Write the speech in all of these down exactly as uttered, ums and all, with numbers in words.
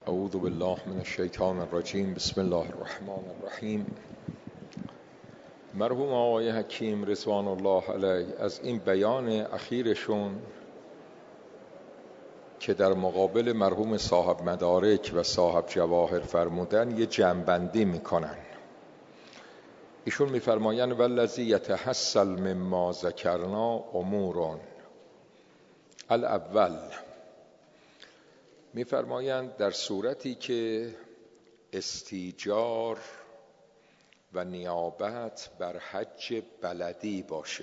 اعوذ بالله من الشیطان الرجیم. بسم الله الرحمن الرحیم. مرحوم آقای حکیم رضوان الله علیه از این بیان اخیرشون که در مقابل مرحوم صاحب مدارک و صاحب جواهر فرمودن یه جمع‌بندی میکنن. ایشون میفرمایند والذی یتحصل مما ذکرنا امور. الاول میفرمایند در صورتی که استیجار و نیابت بر حج بلدی باشه.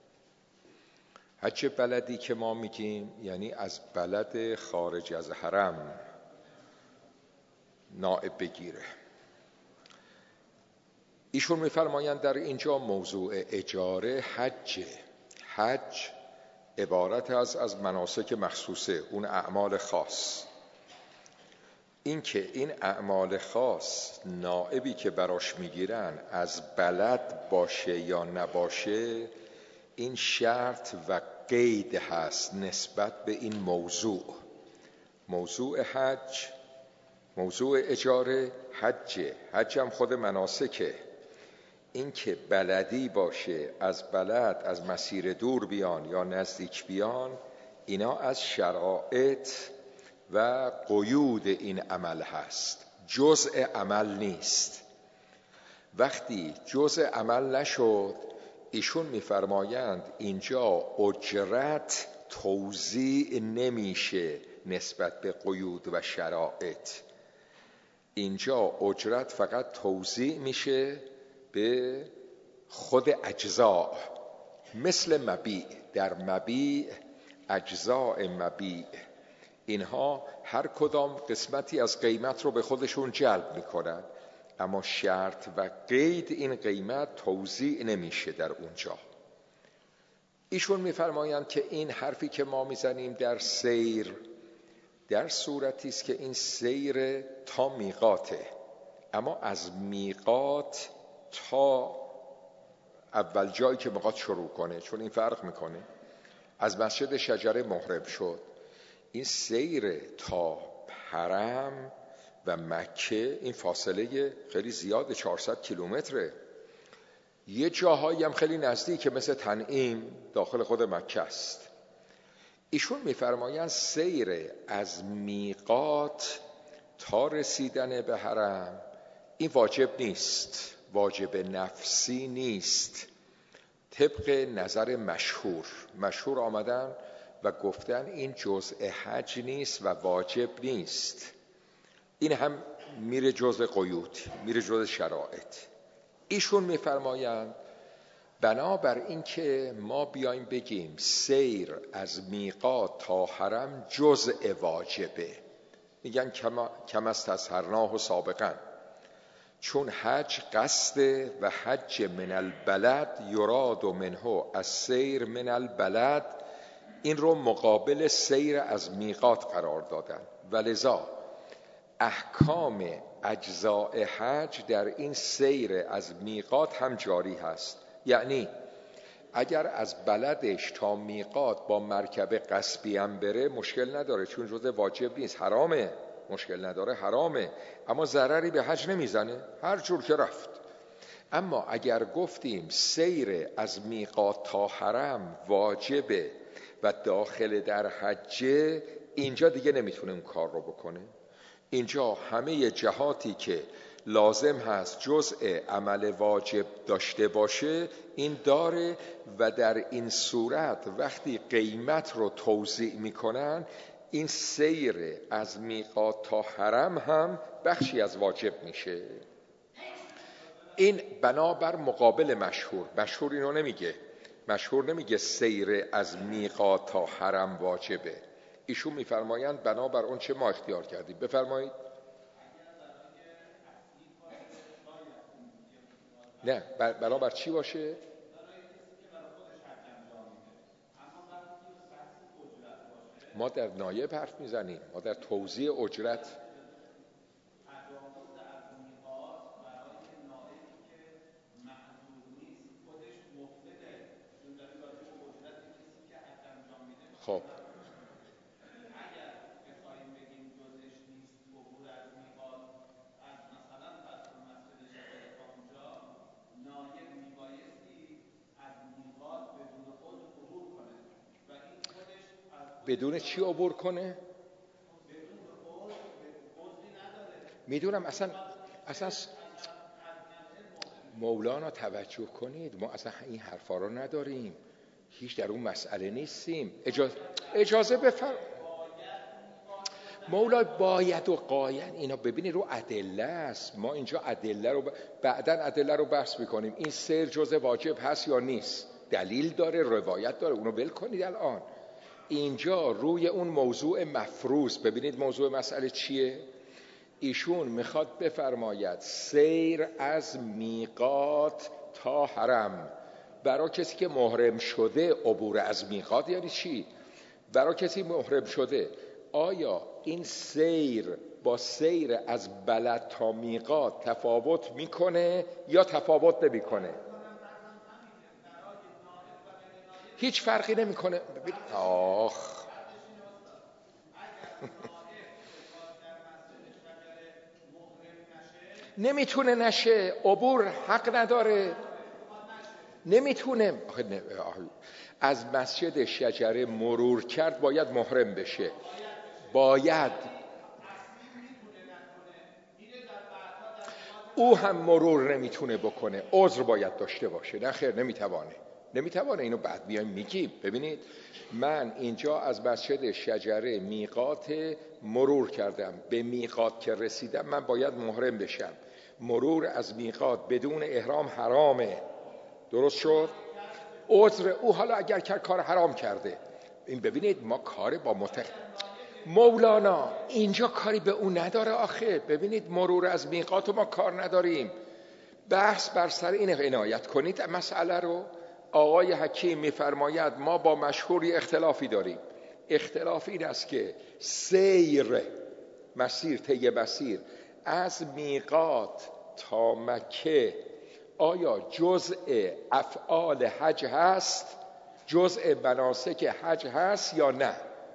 حج بلدی که ما میگیم یعنی از بلد خارج از حرم نائب بگیره. ایشون میفرمایند در اینجا موضوع اجاره حج. حج عبارت از از مناسک مخصوصه، اون اعمال خاص. این که این اعمال خاص نائبی که براش میگیرن از بلد باشه یا نباشه، این شرط و قید هست نسبت به این موضوع. موضوع حج، موضوع اجاره حج. حج هم خود مناسکه. این که بلدی باشه، از بلد از مسیر دور بیان یا نزدیک بیان، اینا از شرایط و قیود این عمل هست، جزء عمل نیست. وقتی جزء عمل نشد، ایشون میفرمایند اینجا اجرت توزیع نمیشه نسبت به قیود و شرایط. اینجا اجرت فقط توزیع میشه به خود اجزاء، مثل مبیع. در مبیع اجزاء مبیع اینها هر کدام قسمتی از قیمت رو به خودشون جلب میکنن، اما شرط و قید این قیمت توزیع نمیشه در اونجا. ایشون میفرمایند که این حرفی که ما میزنیم در سیر، در صورتی است که این سیر تا میقاته، اما از میقات تا اول جایی که میقات شروع کنه، چون این فرق میکنه. از مسجد شجره محرم شد، این سیر تا حرم و مکه این فاصله خیلی زیاده، چهارصد کیلومتره. یه جاهایی هم خیلی نزدیکه، مثل تنعیم داخل خود مکه است. ایشون میفرمایند سیر از میقات تا رسیدن به حرم این واجب نیست، واجب نفسی نیست. طبق نظر مشهور مشهور آمدن و گفتن این جزء حج نیست و واجب نیست. این هم میره جزء قیود، میره جزء شرایط. ایشون میفرمایند بنابر این که ما بیایم بگیم سیر از میقات تا حرم جزء واجبه، میگن کم است از هرناه و سابقا، چون حج قصد و حج من البلد یراد منه از سیر من البلد، این رو مقابل سیر از میقات قرار دادن. ولذا احکام اجزاء حج در این سیر از میقات هم جاری هست. یعنی اگر از بلدش تا میقات با مرکب قصبی هم بره مشکل نداره، چون جزء واجب نیست. حرامه، مشکل نداره، حرامه، اما ضرری به حج نمیزنه، هر جور که رفت. اما اگر گفتیم سیر از میقات تا حرم واجبه و داخل در حجه، اینجا دیگه نمیتونه اون کار رو بکنه. اینجا همه جهاتی که لازم هست جزء عمل واجب داشته باشه این داره، و در این صورت وقتی قیمت رو توزیع میکنن، این سیر از میقات تا حرم هم بخشی از واجب میشه. این بنابر مقابل مشهور. مشهور اینو نمیگه، مشهور نمیگه سیر از میقات تا حرم واجبه. ایشون میفرمایند بنابر اون چه ما اختیار کردیم. بفرمایید. نه، بنابر چی باشه؟ ما در نایب حرف میزنیم، ما در توزیع اجرت. خب بدون چی عبور کنه؟ میدونم اصلا اصلا مولانا توجه کنید، ما اصلا این حرفا رو نداریم، هیچ در اون مسئله نیستیم. اجازه, اجازه بفرم مولا باید و قاید اینا ببینید رو ادله است. ما اینجا ادله رو ب... بعداً ادله رو بحث میکنیم. این سیر جزء واجب هست یا نیست، دلیل داره، روایت داره، اونو ول کنید. الان اینجا روی اون موضوع مفروض ببینید موضوع مسئله چیه. ایشون میخواد بفرماید سیر از میقات تا حرم برای کسی که محرم شده. عبور از میقات یعنی چی؟ برای کسی محرم شده آیا این سیر با سیر از بلد تا میقات تفاوت میکنه یا تفاوت نمیکنه؟ هیچ فرقی نمیکنه. آخ نمیتونه نشه، عبور حق نداره، نمیتونه. آخه نه. از مسجد شجره مرور کرد باید محرم بشه، باید. او هم مرور نمیتونه بکنه، عذر باید داشته باشه. نه خیر نمیتوانه، نمیتوانه. اینو بعد بیایم میگیم. ببینید من اینجا از مسجد شجره میقات مرور کردم، به میقات که رسیدم من باید محرم بشم. مرور از میقات بدون احرام حرامه، درست شد؟ عذر او حالا اگر کار حرام کرده، این ببینید ما کار با متخ... مولانا اینجا کاری به اون نداره آخه. ببینید مرور از میقات ما کار نداریم. بحث بر سر اینه، عنایت کنید مسئله رو. آقای حکیم میفرماید ما با مشهوری اختلافی داریم. اختلاف این است که سیر مسیر طی مسیر از میقات تا مکه آیا جزء افعال حج هست، جزء مناسک حج هست یا نه؟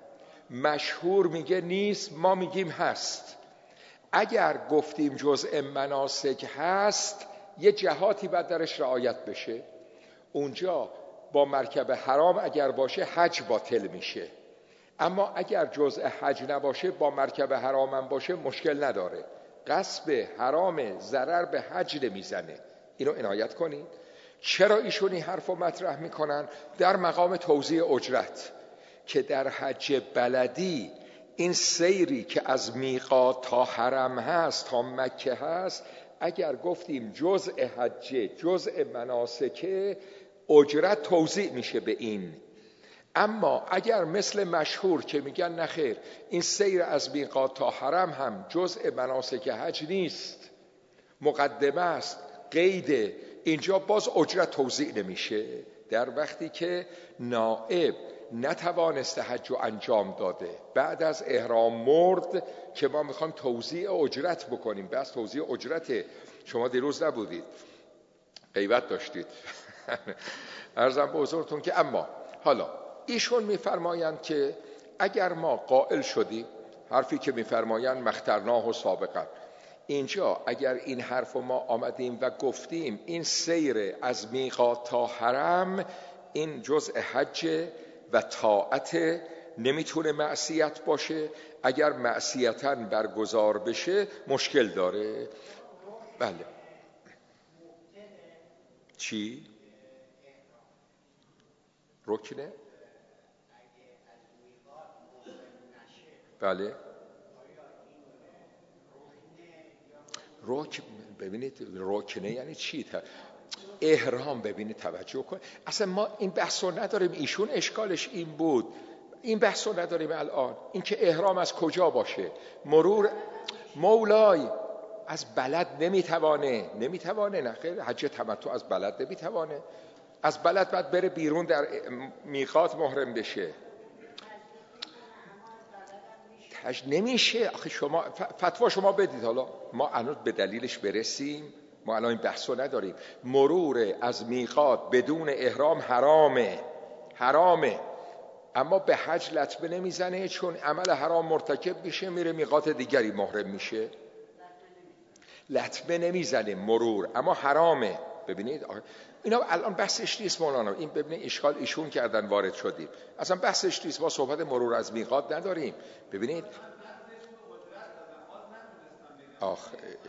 مشهور میگه نیست، ما میگیم هست. اگر گفتیم جزء مناسک هست یه جهاتی باید درش رعایت بشه. اونجا با مرکب حرام اگر باشه حج باطل میشه، اما اگر جزء حج نباشه با مرکب حرام هم باشه مشکل نداره. غصب حرام ضرر به حج نمیزنه. اینو عنایت کنید. چرا ایشون این حرف رو مطرح میکنن؟ در مقام توزیع اجرت، که در حج بلدی این سیری که از میقات تا حرم هست تا مکه هست، اگر گفتیم جزء حج جزء مناسکه اجرت توزیع میشه به این. اما اگر مثل مشهور که میگن نخیر این سیر از میقات تا حرم هم جزء مناسک حج نیست، مقدمه است، قید، اینجا باز اجرت توزیع نمیشه. در وقتی که نائب نتوانسته حج رو انجام داده، بعد از احرام مرد، که ما میخوایم توزیع اجرت بکنیم. بس توزیع اجرته. شما دیروز نبودید، غیبت داشتید. عرضم به حضورتون که اما حالا ایشون میفرمایند که اگر ما قائل شدیم، حرفی که میفرمایند مخترناه و سابقا، اینجا اگر این حرف ما آمدیم و گفتیم این سیر از میقات تا حرم این جزء حج و طاعت، نمیتونه معصیت باشه، اگر معصیتاً برگزار بشه مشکل داره. بله. چی؟ رکنه؟ بله. رکن ببینید، رکنه یعنی چی؟ احرام. ببینید توجه کن، اصلا ما این بحثو نداریم. ایشون اشکالش این بود، این بحثو نداریم الان. این که احرام از کجا باشه، مرور مولای از بلد نمیتوانه، نمیتوانه نه خیر، حج تمتع از بلد نمیتوانه. از بلد باید بره بیرون در میقات محرم بشه. تج نمیشه آخه. شما فتوا شما بدید، حالا ما الان به دلیلش برسیم. ما الان این بحثو نداریم. مرور از میقات بدون احرام حرامه، حرامه، اما به حج لطمه نمیزنه، چون عمل حرام مرتکب میشه، میره میقات دیگری محرم میشه. لطمه نمیزنه مرور، اما حرامه. ببینید اینا الان بحثش نیست مولانا. این ببینید اشکال ایشون کردن وارد شدیم، اصلا بحثش نیست. ما صحبت مرور از میقات نداریم. ببینید آخ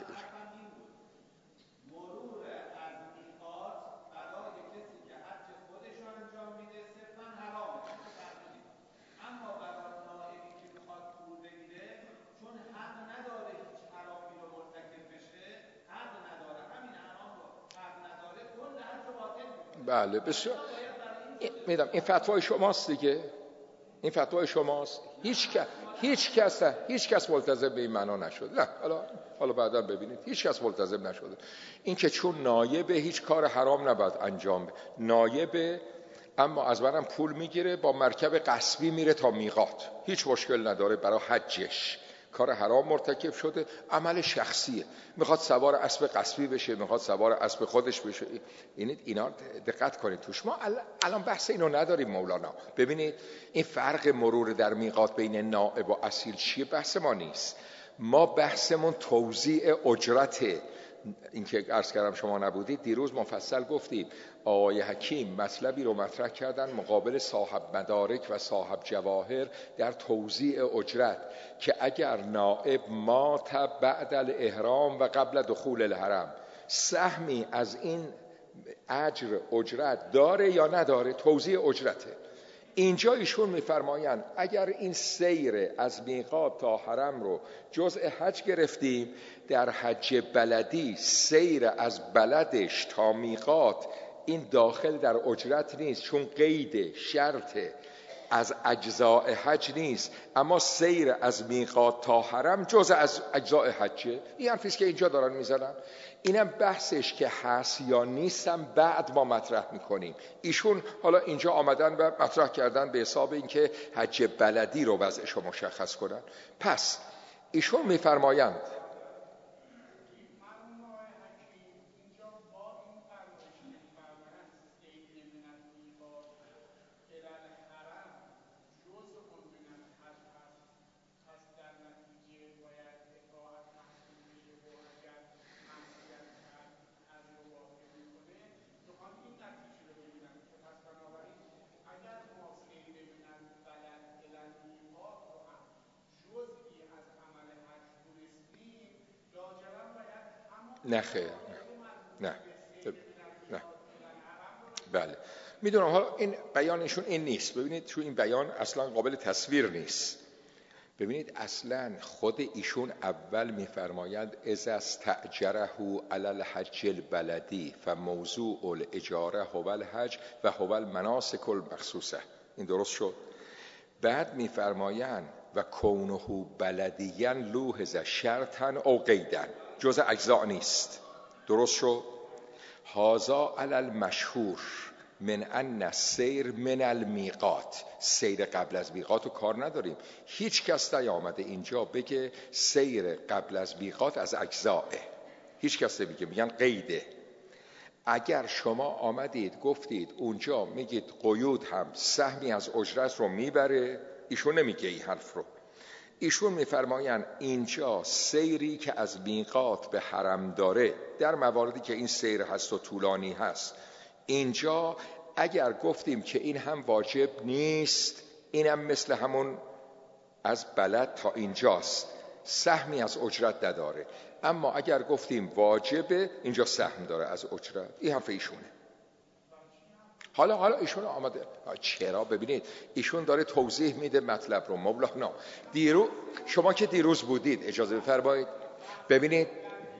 بله بسیار میدم این فتوای شماست دیگه، این فتوای شماست. هیچ کس هیچ کس هیچ کس ملتزم به این معنا نشد. نه حالا حالا بعدا ببینید هیچ کس ملتزم نشده. این که چون نایبه هیچ کار حرام نباید انجام بده. نایبه اما از منم پول میگیره، با مرکب غصبی میره تا میقات، هیچ مشکل نداره برای حجش. کار حرام مرتکب شده، عمل شخصیه، میخواد سوار اسب غصبی بشه، میخواد سوار اسب خودش بشه. این اینا دقت کنید توش. ما الان بحث اینو نداریم مولانا. ببینید این فرق مرور در میقات بین نائب و اصیل چیه؟ بحث ما نیست. ما بحثمون توزیع اجرته. این که عرض کردم شما نبودید، دیروز مفصل گفتیم آقای حکیم مطلبی رو مطرح کردن مقابل صاحب مدارک و صاحب جواهر در توزیع اجرت، که اگر نائب مات بعد الاحرام و قبل دخول الحرم سهمی از این اجر اجرت داره یا نداره؟ توزیع اجرته. اینجا ایشون میفرمایند اگر این سیر از میقات تا حرم رو جزء حج گرفتیم، در حج بلدی سیر از بلدش تا میقات این داخل در اجرت نیست، چون قید شرط از اجزاء حج نیست، اما سیر از میقات تا حرم جزء از اجزاء حجه. این حرفیست که اینجا دارن میزنن. اینم بحثش که هست یا نیستم بعد ما مطرح میکنیم. ایشون حالا اینجا آمدن و مطرح کردن به حساب اینکه حج بلدی رو وضعش رو مشخص کنن. پس ایشون میفرمایند نه خیر نه نه بله میدونم. حالا این بیانشون این نیست. ببینید چون این بیان اصلا قابل تصویر نیست. ببینید اصلا خود ایشون اول میفرمایند اذا استاجره علی الحج البلدی فموضوع الاجاره هو الحج و هو المناسک المخصوصه. این درست شد. بعد میفرمایند و کونه بلدیاً لوحظ شرطاً او قیداً، جزء اجزاء نیست. درست شد. هذا علی المشهور من ان السیر من المیقات. سیر قبل از میقات رو کار نداریم. هیچ کس نیامده اینجا بگه سیر قبل از میقات از اجزاءه. هیچ کس نمیگه، میگن قیده. اگر شما آمدید گفتید اونجا میگید قیود هم سهمی از اجرت رو میبره، ایشون نمیگه این حرف رو. ایشون میفرمایند اینجا سیری که از میقات به حرم داره، در مواردی که این سیر هست و طولانی هست، اینجا اگر گفتیم که این هم واجب نیست، این هم مثل همون از بلد تا اینجاست، سهمی از اجرت نداره. اما اگر گفتیم واجبه، اینجا سهم داره از اجرت. این حرف ایشونه. حالا حالا ایشون آمده چرا؟ ببینید ایشون داره توضیح میده مطلب رو. مولانا دیرو شما که دیروز بودید اجازه بفرمایید ببینید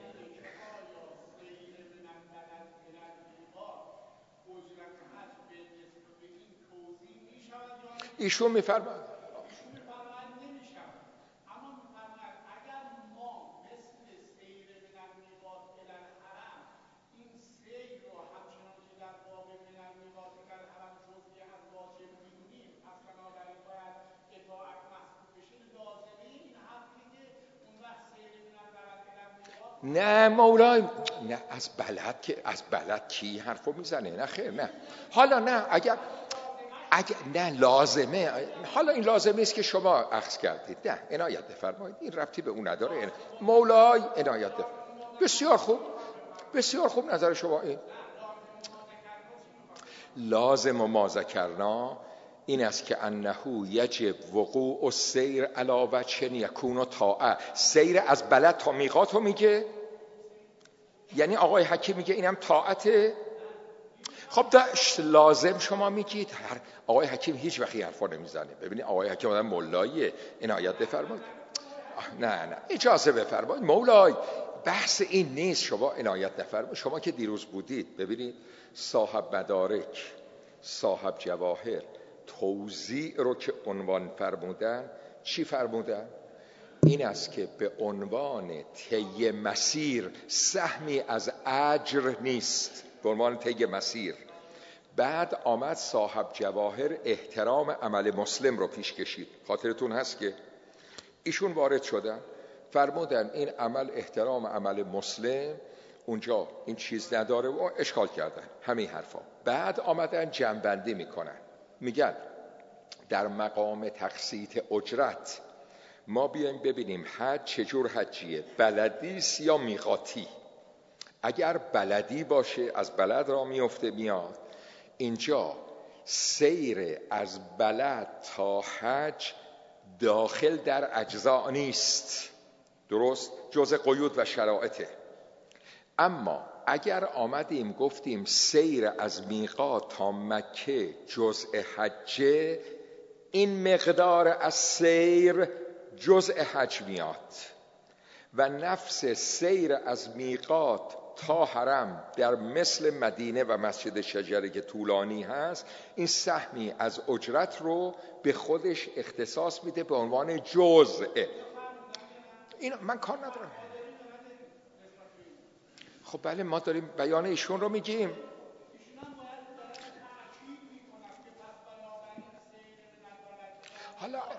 ایشون میفرماید نه مولای نه از بلد که از بلد کی حرفو میزنه؟ نه خیر نه. حالا نه اگر اگر نه لازمه، حالا این لازمه است که شما اخذ کردید. نه عنایت بفرمایید، این ربطی به اون نداره. مولای عنایت بفرمایید. بسیار خوب بسیار خوب نظر شما این. لازم و ما ذکرنا این است که انه یجب وقوع و سیر علی وجه یکون طاعه. سیر از بلد تا میقات رو میگه، یعنی آقای حکیم میگه اینم طاعته. خب داشت لازم شما میگید. آقای حکیم هیچ وقتی حرفا نمیزنه. ببینید آقای حکیم آدم مولاییه. عنایت بفرمایید. نه نه اجازه بفرمایید مولای، بحث این نیست. شما عنایت نفرمایید. شما که دیروز بودید ببینید صاحب مدارک، صاحب جواهر توزیع رو که عنوان فرمودن، چی فرمودن؟ این است که به عنوان طی مسیر سهمی از اجر نیست، به عنوان طی مسیر. بعد آمد صاحب جواهر احترام عمل مسلم رو پیش کشید. خاطرتون هست که ایشون وارد شدن فرمودن این عمل احترام عمل مسلم، اونجا این چیز نداره و اشکال کردن همین حرفا. بعد آمدن جنبندی میکنن، میگن در مقام تقسیط اجرت ما بیایم ببینیم حج چجور حجیه، بلدیست یا میقاتی. اگر بلدی باشه از بلد را میفته میاد، اینجا سیر از بلد تا حج داخل در اجزا نیست، درست؟ جزء قیود و شرایطه. اما اگر آمدیم گفتیم سیر از میقات تا مکه جزء حجه، این مقدار از سیر جزء حج میاد و نفس سیر از میقات تا حرم در مثل مدینه و مسجد شجره که طولانی هست، این سهمی از اجرت رو به خودش اختصاص میده به عنوان جزء. این من کار ندارم. خب بله ما داریم بیان ایشون رو میگیم. حالا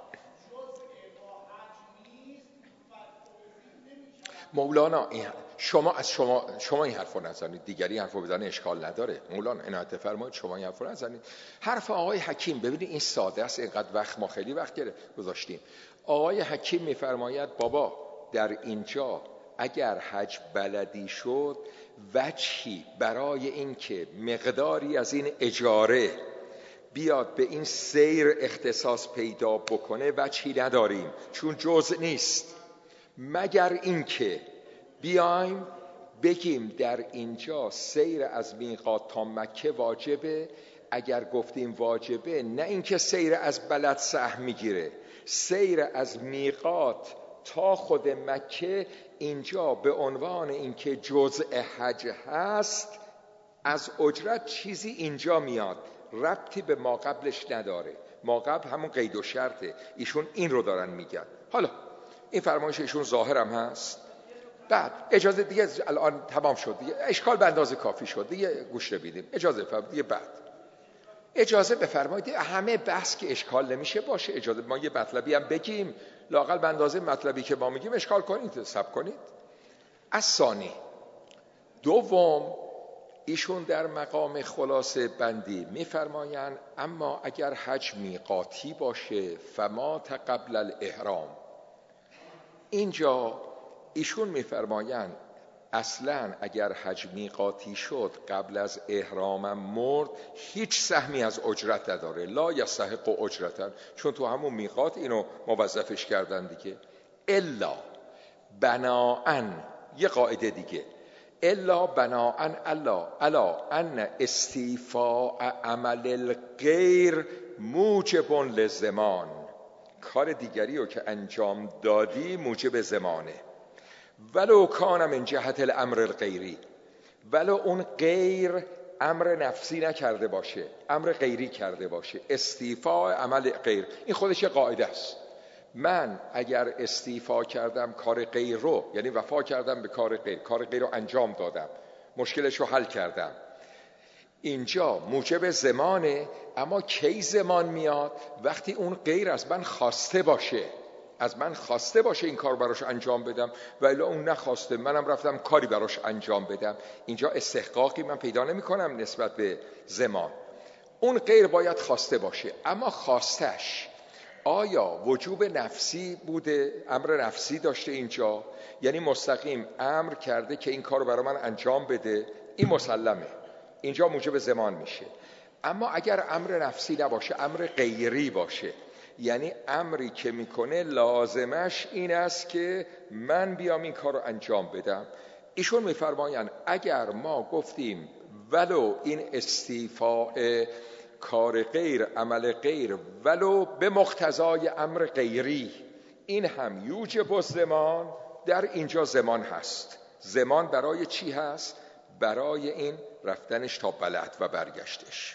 مولانا این شما از شما شما این حرفو نزنید، دیگری حرفو بزنه اشکال نداره. مولانا عنایت فرمایید شما این حرفو نزنید. حرف آقای حکیم ببینید این ساده است، اینقدر وقت ما خیلی وقت گذاشتیم. آقای حکیم میفرماید بابا در اینجا اگر حج بلدی شد، وجهی برای اینکه مقداری از این اجاره بیاد به این سیر اختصاص پیدا بکنه وجهی نداریم، چون جزء نیست، مگر اینکه بیایم بگیم در اینجا سیر از میقات تا مکه واجبه. اگر گفتیم واجبه، نه اینکه سیر از بلد سهم میگیره، سیر از میقات تا خود مکه اینجا به عنوان اینکه جزء حج هست، از اجرت چیزی اینجا میاد، ربطی به ما قبلش نداره. ما قبل همون قید و شرطه، ایشون این رو دارن میگن. حالا این فرمایش ایشون ظاهرم هست. بعد اجازه دیگه الان تمام شد دیگه، اشکال به اندازه کافی شد دیگه، گوش بدیم. اجازه فرمایید دیگه. بعد اجازه بفرمایید همه بحث که اشکال نمیشه باشه، اجازه ما یه مطلبی هم بگیم، لااقل به اندازه مطلبی که ما میگیم اشکال کنید، صبر کنید. از ثانی دوم ایشون در مقام خلاصه بندی میفرمایند اما اگر حج میقاتی باشه فما قبل الاحرام. اینجا ایشون میفرمایند اصلا اگر حج میقاتی شد قبل از احرامم مرد، هیچ سهمی از اجرت نداره، لا یستحق اجرتن، چون تو همون میقات اینو موظفش کردن دیگه. الا بناءن، یه قاعده دیگه، الا بناءن الا الا ان استیفاء عمل الغیر موجب للزمان. کار دیگری رو که انجام دادی موجب زمانه، ولو کان من جهت الامر الغیری، ولو اون غیر امر نفسی نکرده باشه، امر غیری کرده باشه. استیفاء عمل غیر این خودش یه قاعده است. من اگر استیفا کردم کار غیر رو، یعنی وفا کردم به کار غیر، کار غیر رو انجام دادم، مشکلش رو حل کردم، اینجا موجب زمانه. اما کی زمان میاد؟ وقتی اون غیر از من خواسته باشه، از من خواسته باشه این کار براش انجام بدم، ولی اون نخواسته، منم رفتم کاری براش انجام بدم، اینجا استحقاقی من پیدا نمی کنم نسبت به زمان. اون غیر باید خواسته باشه. اما خواستش آیا وجوب نفسی بوده، امر نفسی داشته اینجا، یعنی مستقیم امر کرده که این کار رو برای من انجام بده، این مسلمه، اینجا موجب زمان میشه. اما اگر امر نفسی نباشه، امر غیری باشه، یعنی امری که میکنه لازمش این است که من بیام این کار رو انجام بدم، ایشون میفرمایند اگر ما گفتیم ولو این استیفاء کار غیر، عمل غیر، ولو به مقتضای امر غیری، این هم یوجب الزمان، در اینجا زمان هست. زمان برای چی هست؟ برای این رفتنش تا بلد و برگشتش.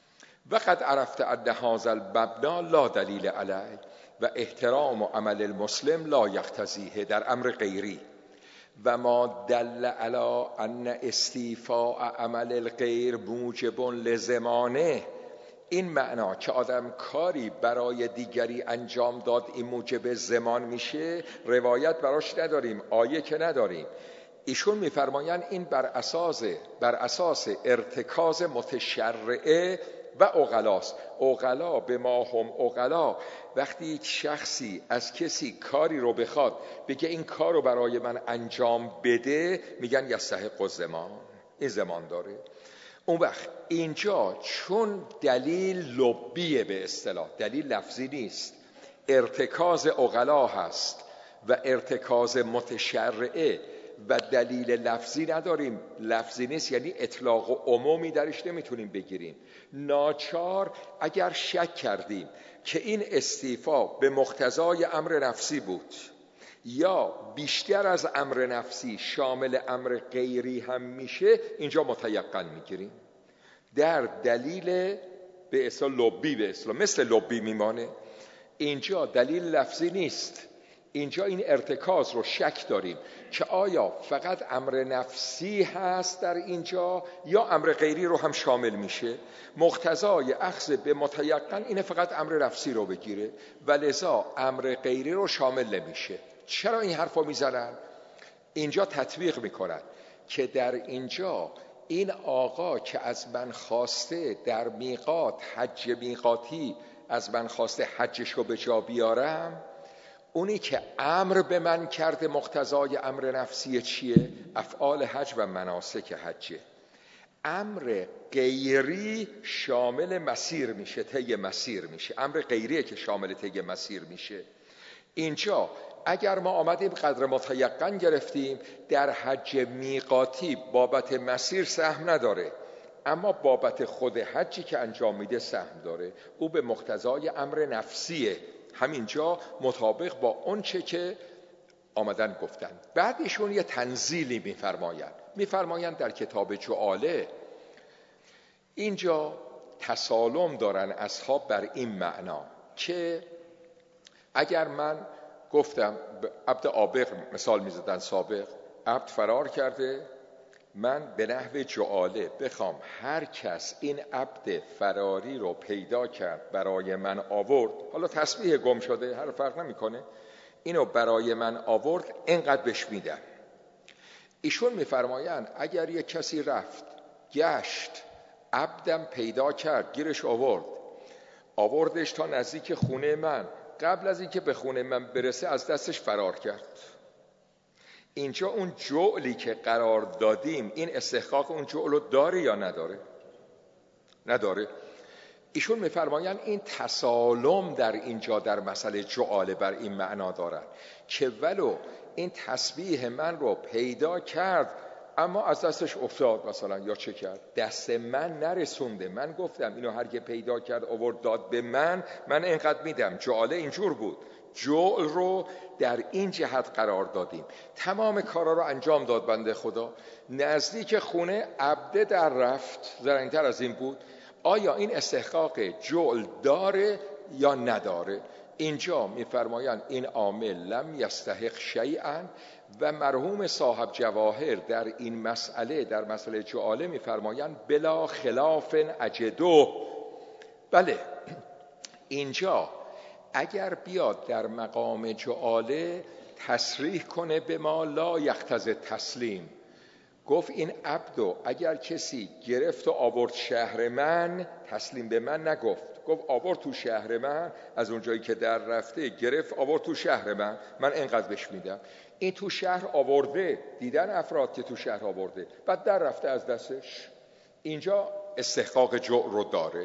وقد عرفت ان هذا المبنا لا دلیل علیه و احترام عمل المسلم لا یقتضیه، در امر غیری. و ما دل علی ان استیفاء عمل الغیر موجب لزمانه، این معنا که آدم کاری برای دیگری انجام داد این موجب زمان میشه، روایت براش نداریم، آیه که نداریم. ایشون میفرمایند این بر اساس بر اساس ارتکاز متشرعه و عقلاست. عقلا به ما هم عقلا، وقتی یک شخصی از کسی کاری رو بخواد بگه این کار رو برای من انجام بده، میگن یستحق الزمان، این زمان داره. اون وقت اینجا چون دلیل لبیه، به اصطلاح دلیل لفظی نیست، ارتکاز عقلا هست و ارتکاز متشرعه و دلیل لفظی نداریم، لفظی نیست یعنی اطلاق و عمومی درش نمیتونیم بگیریم. ناچار اگر شک کردیم که این استیفا به مقتضای امر نفسی بود یا بیشتر از امر نفسی شامل امر غیری هم میشه، اینجا متیقن میگیریم. در دلیل به اصطلاح لبی، به اصطلاح مثل لبی میمانه، اینجا دلیل لفظی نیست، اینجا این ارتکاز رو شک داریم که آیا فقط امر نفسی هست در اینجا یا امر غیری رو هم شامل میشه. مقتضای اخذ به متیقن اینه فقط امر نفسی رو بگیره و لذا امر غیری رو شامل نمیشه. چرا این حرفا میزنن؟ اینجا تطبیق میکنن که در اینجا این آقا که از من خواسته در میقات حج میقاتی از من خواسته حجش رو به جا بیارم، اونی که امر به من کرده مقتضای امر نفسی چیه؟ افعال حج و مناسک حجه. امر غیری شامل مسیر میشه، طی مسیر میشه. امر غیریه که شامل طی مسیر میشه. اینجا اگر ما آمدیم قدر متیقن گرفتیم، در حج میقاتی بابت مسیر سهم نداره، اما بابت خود حجی که انجام میده سهم داره. او به مقتضای امر نفسیه، همینجا مطابق با اون چه که آمدن گفتن. بعد ایشون یه تنزیلی میفرمایند میفرمایند در کتاب جعاله اینجا تسالم دارن اصحاب بر این معنا که اگر من گفتم عبد آبق مثال میزدن سابق، عبد فرار کرده، من به نحو جعاله بخوام هر کس این عبد فراری رو پیدا کرد برای من آورد، حالا تسبیح گم شده هر فرق نمیکنه، اینو برای من آورد، اینقدر بهش میدم. ایشون میفرمایند اگر یک کسی رفت گشت عبدم پیدا کرد، گیرش آورد، آوردش تا نزدیک خونه من، قبل از اینکه به خونه من برسه از دستش فرار کرد، اینجا اون جعلی که قرار دادیم این استحقاق اون جعل رو داره یا نداره؟ نداره. ایشون میفرمایند این تسالم در اینجا در مسئله جعاله بر این معنا دارن که ولو این تسبیح من رو پیدا کرد اما از دستش افتاد مثلا، یا چه کرد؟ دست من نرسونده، من گفتم اینو هر که پیدا کرد آورد داد به من، من اینقدر میدم. جعاله اینجور بود، جعل رو در این جهت قرار دادیم. تمام کارا رو انجام داد بنده خدا، نزدیک خونه عبده در رفت، زرنگتر از این بود. آیا این استحقاق جعل داره یا نداره؟ اینجا میفرمایند این عامل لم یستحق شیئا و مرحوم صاحب جواهر در این مسئله در مسئله جعاله میفرمایند بلا خلاف اجدو. بله اینجا اگر بیاد در مقام جعاله تصریح کنه به ما لا یقتضی تسلیم، گفت این عبدو اگر کسی گرفت و آورد شهر من، تسلیم به من نگفت، گفت آورد تو شهر من، از اونجایی که در رفته گرفت آورد تو شهر من، من اینقدر بهش میدم. این تو شهر آورده، دیدن افراد که تو شهر آورده، بعد در رفته از دستش، اینجا استحقاق جوع رو داره.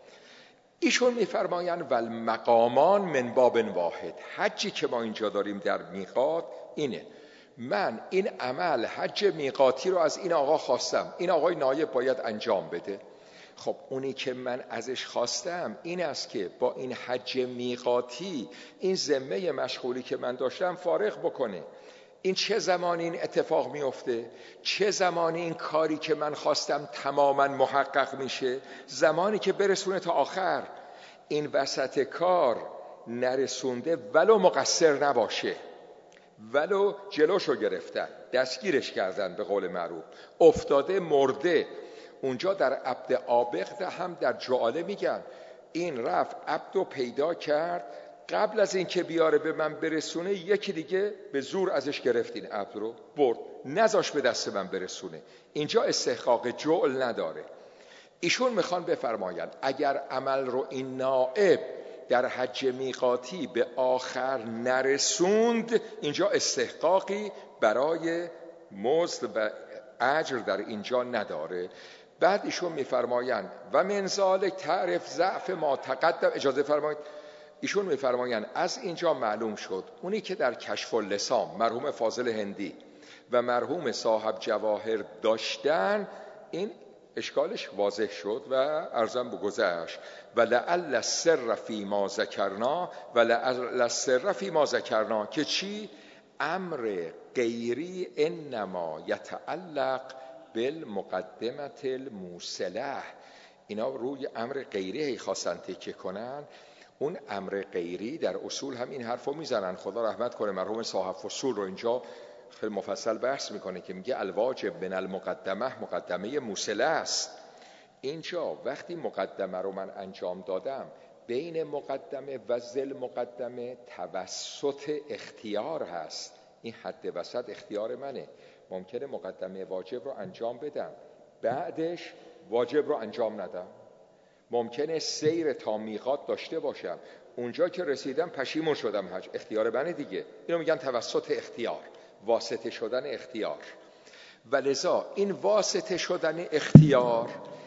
ایشون میفرمایند ول مقامان من باب واحد. حجی که ما اینجا داریم در میقات اینه، من این عمل حج میقاتی رو از این آقا خواستم، این آقای نایب باید انجام بده. خب اونی که من ازش خواستم این است که با این حج میقاتی این ذمه مشغولی که من داشتم فارغ بکنه. این چه زمانی این اتفاق میفته؟ چه زمانی این کاری که من خواستم تماما محقق میشه؟ زمانی که برسونه تا آخر. این وسط کار نرسونده ولو مقصر نباشه، ولو جلوشو گرفتن، دستگیرش کردن، به قول معروف افتاده مرده. اونجا در عبد عابق هم در جعاله میگن این رفت عبدو پیدا کرد، قبل از این که بیاره به من برسونه یکی دیگه به زور ازش گرفت این عبد رو برد، نذاش به دست من برسونه. اینجا استحقاق جعل نداره. ایشون میخوان بفرمایند اگر عمل رو این نائب در حج میقاتی به آخر نرسوند، اینجا استحقاقی برای مزد و اجر در اینجا نداره. بعد ایشون میفرمایند و من ذالک تعرف ضعف ما تقدم. اجازه فرمایید، ایشون میفرمایند از اینجا معلوم شد اونی که در کشف اللسان مرحوم فاضل هندی و مرحوم صاحب جواهر داشتن، این اشکالش واضح شد و عرضم بگذشت. و لعل السر فی ما ذکرنا و لعل السر فی ما ذکرنا که چی؟ امر غیری انما یتعلق بالمقدمه الموصله. اینا روی امر غیری خواستن تکیه کنن. اون امر غیری در اصول هم این حرفو میزنن. خدا رحمت کنه مرحوم صاحب فصول رو اینجا خیلی مفصل بحث میکنه که میگه الواجب من المقدمه مقدمه موصله است. اینجا وقتی مقدمه رو من انجام دادم، بین مقدمه و ذل مقدمه توسط اختیار هست. این حد وسط اختیار منه. ممکنه مقدمه واجب رو انجام بدم، بعدش واجب رو انجام ندم. ممکنه سیر تا میقات داشته باشم، اونجا که رسیدم پشیمون شدم حج. اختیار منه دیگه. اینو میگن توسط اختیار، واسطه شدن اختیار. ولذا این واسطه شدن اختیار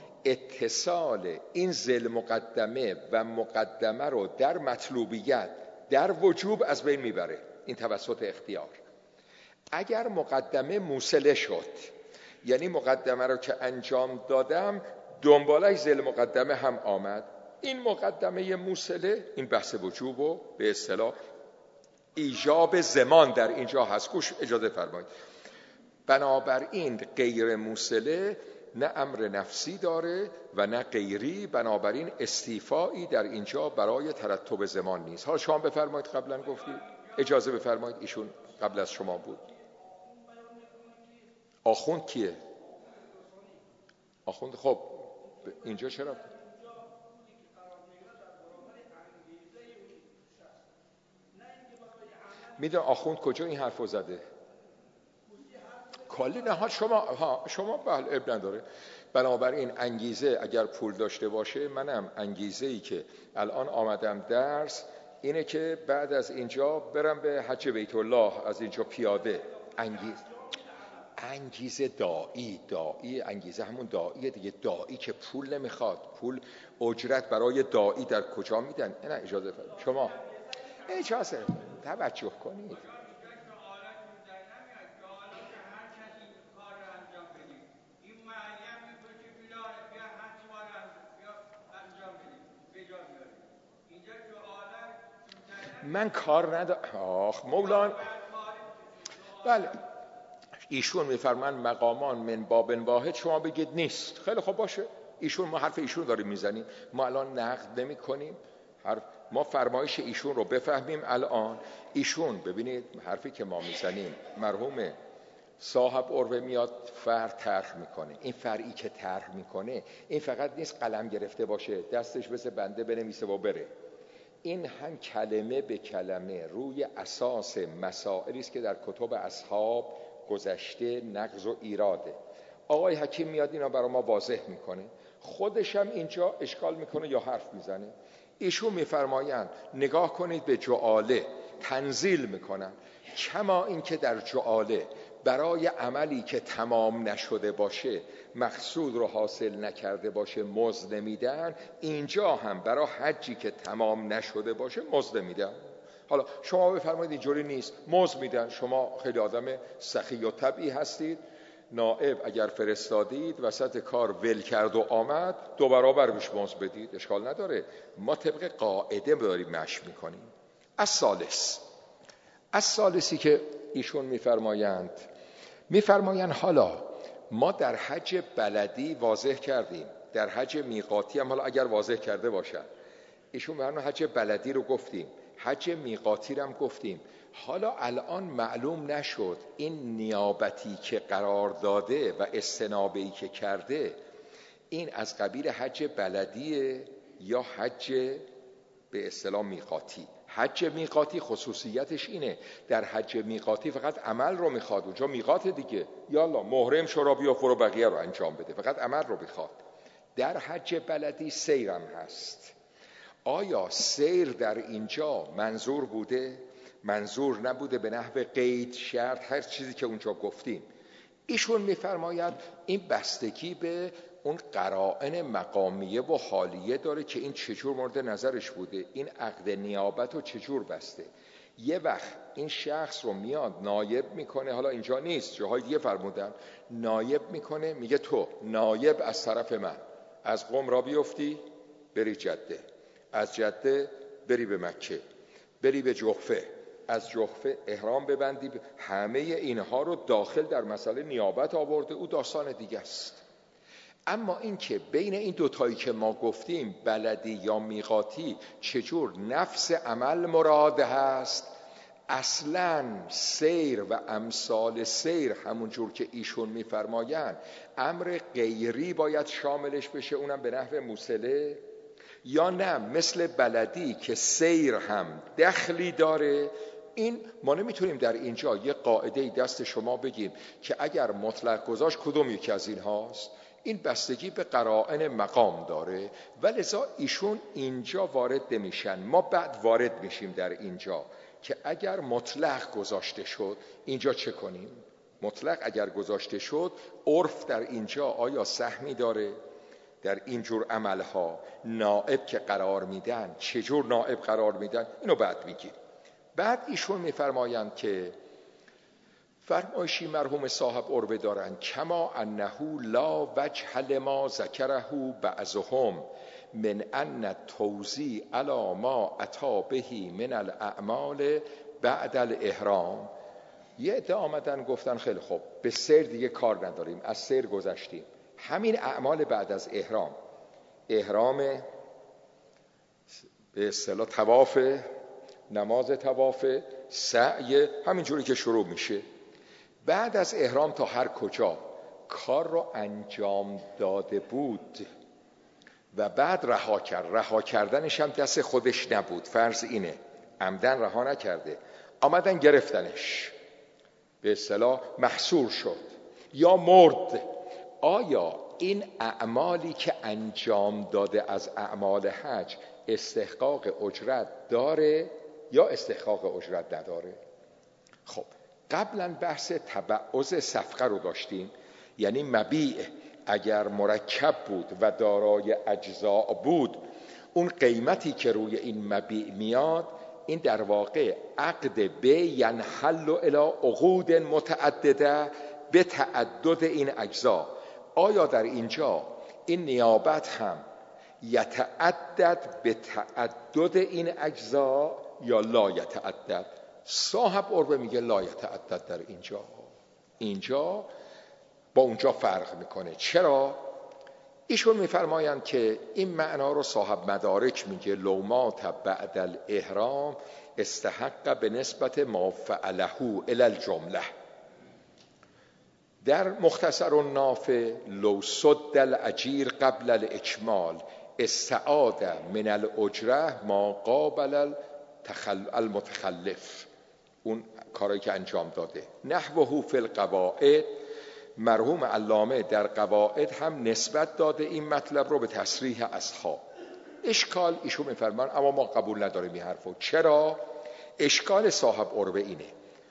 اتصال این ذل مقدمه و مقدمه رو در مطلوبیت در وجوب از بین میبره. این توسط اختیار. اگر مقدمه موصله شد، یعنی مقدمه رو که انجام دادم دنبالش ذل مقدمه هم آمد، این مقدمه موصله این بحث وجوب و به اصطلاح ایجاب زمان در اینجا هست. گوش اجازه فرمایید. بنابراین غیر موصله نه امر نفسی داره و نه غیری، بنابراین استیفایی در اینجا برای ترتب زمان نیست. حالا شما بفرمایید، قبلا گفتید. اجازه بفرمایید، ایشون قبل از شما بود. آخوند کیه؟ آخوند. خب اینجا چرا؟ میدونم آخوند کجا این حرفو زده؟ کلی نه شما ها شما بله اب نداره. بنابراین انگیزه اگر پول داشته باشه، منم انگیزه ای که الان آمدم درس اینه که بعد از اینجا برم به حج بیت الله، از اینجا پیاده. انگیز انگیزه دائی دائی انگیزه همون دائی دیگه. دائی که پول نمیخواد. پول اجرت برای دائی در کجا میدن؟ نه اجازه فرمایید شما اجازه توجه کنید. من کار ندارم. آخ مولانا بله ایشون میفرمان مقامان من باب واحد، شما بگید نیست. خیلی خوب باشه، ایشون ما حرف ایشون داریم میزنیم، ما الان نقد نمی کنیم. حرف ما فرمایش ایشون رو بفهمیم. الان ایشون ببینید حرفی که ما میزنیم، مرحوم صاحب عروه میاد فرع طرح میکنه. این فرعی که طرح میکنه این فقط نیست قلم گرفته باشه دستش بس بنده بنویسه و بره. این هم کلمه به کلمه روی اساس مسائلی است که در کتب اصحاب گذشته نقض و ایراده. آقای حکیم میاد اینا برای ما واضح میکنه، خودش هم اینجا اشکال میکنه یا حرف میزنه. ایشون میفرمایند نگاه کنید به جعاله تنزیل میکنن، کما این که در جعاله برای عملی که تمام نشده باشه، مقصود رو حاصل نکرده باشه مزد نمیدن، اینجا هم برای حجی که تمام نشده باشه مزد میدن. حالا شما بفرمایید اینجوری نیست، مزد میدن، شما خیلی آدم سخی و طبعی هستید، نائب اگر فرستادید وسط کار ول کرد و آمد، دو برابر بهش مزد بدید، اشکال نداره. ما طبق قاعده داریم مشی میکنیم. از ثالث از ثالثی که ایشون میفرمایند میفرمایند حالا ما در حج بلدی واضح کردیم، در حج میقاتی هم حالا اگر واضح کرده باشن، ایشون میفرمایند حج بلدی رو گفتیم، حج میقاتی رو هم گفتیم، حالا الان معلوم نشد این نیابتی که قرار داده و استنابه‌ای که کرده این از قبیل حج بلدیه یا حج به اصطلاح میقاتی. حج میقاتی خصوصیتش اینه، در حج میقاتی فقط عمل رو میخواد، اونجا میقات دیگه، یالا محرم شو بیا فرو بقیه رو انجام بده، فقط عمل رو میخواد. در حج بلدی سیرم هست. آیا سیر در اینجا منظور بوده؟ منظور نبوده به نحو قید، شرط، هر چیزی که اونجا گفتیم. ایشون میفرماید این بستگی به اون قرائن مقامیه و حالیه داره که این چجور مورد نظرش بوده، این عقد نیابت رو چجور بسته. یه وقت این شخص رو میاد نایب میکنه، حالا اینجا نیست، جاهای دیگه فرمودن، نایب میکنه، میگه تو نایب از طرف من از قم را بیفتی بری جده، از جده بری به مکه، بری به جحفه، از جحفه احرام ببندی. همه اینها رو داخل در مسئله نیابت آورده، او داستان دیگه است. اما این که بین این دوتایی که ما گفتیم بلدی یا میقاتی چجور نفس عمل مراد هست، اصلاً سیر و امثال سیر همون جور که ایشون میفرمایند امر غیری باید شاملش بشه، اونم به نحو موصله، یا نه مثل بلدی که سیر هم دخلی داره. این ما نمیتونیم در اینجا یه قاعده دست شما بگیم که اگر مطلق گذاشت کدوم یکی از این هاست. این بستگی به قرائن مقام داره و لذا ایشون اینجا وارد نمیشن، ما بعد وارد میشیم در اینجا که اگر مطلق گذاشته شد اینجا چه کنیم. مطلق اگر گذاشته شد عرف در اینجا آیا سهمی داره در اینجور عملها؟ نائب که قرار میدن چجور نائب قرار میدن اینو بعد میگیم. بعد ایشون میفرمایند که فرمایشی مرحوم صاحب عربه دارن، کما انه لا وجه لما ذکره بعضهم من ان توزیع علی ما اتی به من الاعمال بعد الاحرام. یه عده آمدن گفتن خیلی خوب به سیر دیگه کار نداریم، از سیر گذشتیم، همین اعمال بعد از احرام، احرام به اصطلاح طواف، نماز طواف، سعی، همین جوری که شروع میشه، بعد از احرام تا هر کجا کار رو انجام داده بود و بعد رها کرد، رها کردنش هم دست خودش نبود، فرض اینه عمدن رها نکرده، آمدن گرفتنش، به اصطلاح محصور شد یا مرد. آیا این اعمالی که انجام داده از اعمال حج استحقاق اجرت داره یا استحقاق اجرت نداره؟ خب قبلا بحث تبعض صفقه رو داشتیم، یعنی مبیع اگر مرکب بود و دارای اجزاء بود، اون قیمتی که روی این مبیع میاد این در واقع عقد بیع ینحل الی عقود متعدده به تعدد این اجزا. آیا در اینجا این نیابت هم یتعدد به تعدد این اجزا یا لا یتعدد؟ صاحب عربه میگه لا یتعدد. در اینجا اینجا با اونجا فرق میکنه. چرا؟ ایشون میفرمایند که این معنا رو صاحب مدارک میگه لو مات بعد الاحرام استحق به نسبت ما فعله الی الجمله. در مختصر النافع لو صد الاجیر قبل الاکمال استعاد من الاجره ما قابل المتخلف. اون کاری که انجام داده نحوه فی القواعد، مرحوم علامه در قواعد هم نسبت داده این مطلب رو به تصریح اصحاب. اشکال ایشون میفرمان اما ما قبول نداریم این حرفو. چرا؟ اشکال صاحب عربه اینه،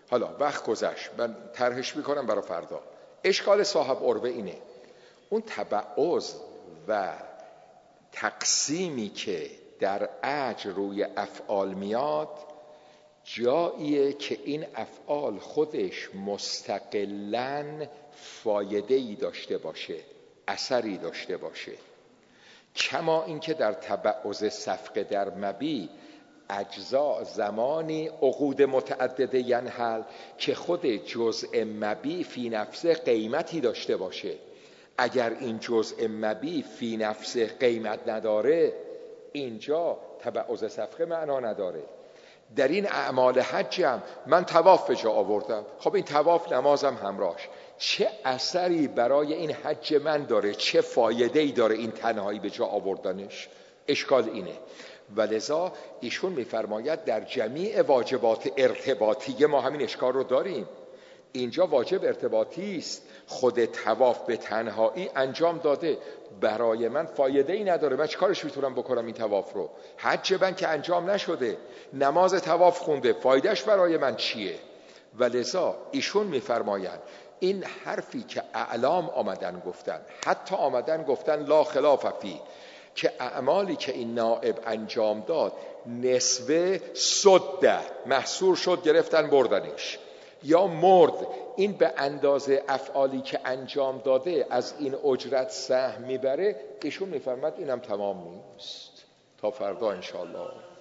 حالا وقت گذشت، من طرحش میکنم برای فردا. اشکال صاحب عربه اینه، اون تبعض و تقسیمی که در اجر روی افعال میاد جاییه که این افعال خودش مستقلاً فایده‌ای داشته باشه، اثری داشته باشه، کما اینکه در تبعض صفقه در مبی اجزا زمانی عقود متعدده ینحل که خود جزء مبی فی نفسه قیمتی داشته باشه. اگر این جزء مبی فی نفسه قیمت نداره اینجا تبعض صفقه معنا نداره. در این اعمال حجم من طواف به جا آوردم، خب این طواف نمازم همراهش، چه اثری برای این حج من داره، چه فایده‌ای داره این تنهایی به جا آوردنش؟ اشکال اینه. ولذا ایشون میفرماید در جمیع واجبات ارتباطیه ما همین اشکال رو داریم. اینجا واجب ارتباطی است، خود طواف به تنهایی انجام داده، برای من فایده ای نداره، من چیکارش میتونم بکنم این طواف رو؟ حج من که انجام نشده، نماز طواف خونده، فایدهش برای من چیه؟ ولذا ایشون میفرمایند این حرفی که اعلام آمدن گفتن، حتی آمدن گفتن لا خلاف فی، که اعمالی که این نائب انجام داد نسبه صده محصور شد گرفتن بردنش، یا مرد، این به اندازه افعالی که انجام داده از این اجرت سهم میبره، ایشون میفرماد اینم تمام نیست. تا فردا انشاءالله.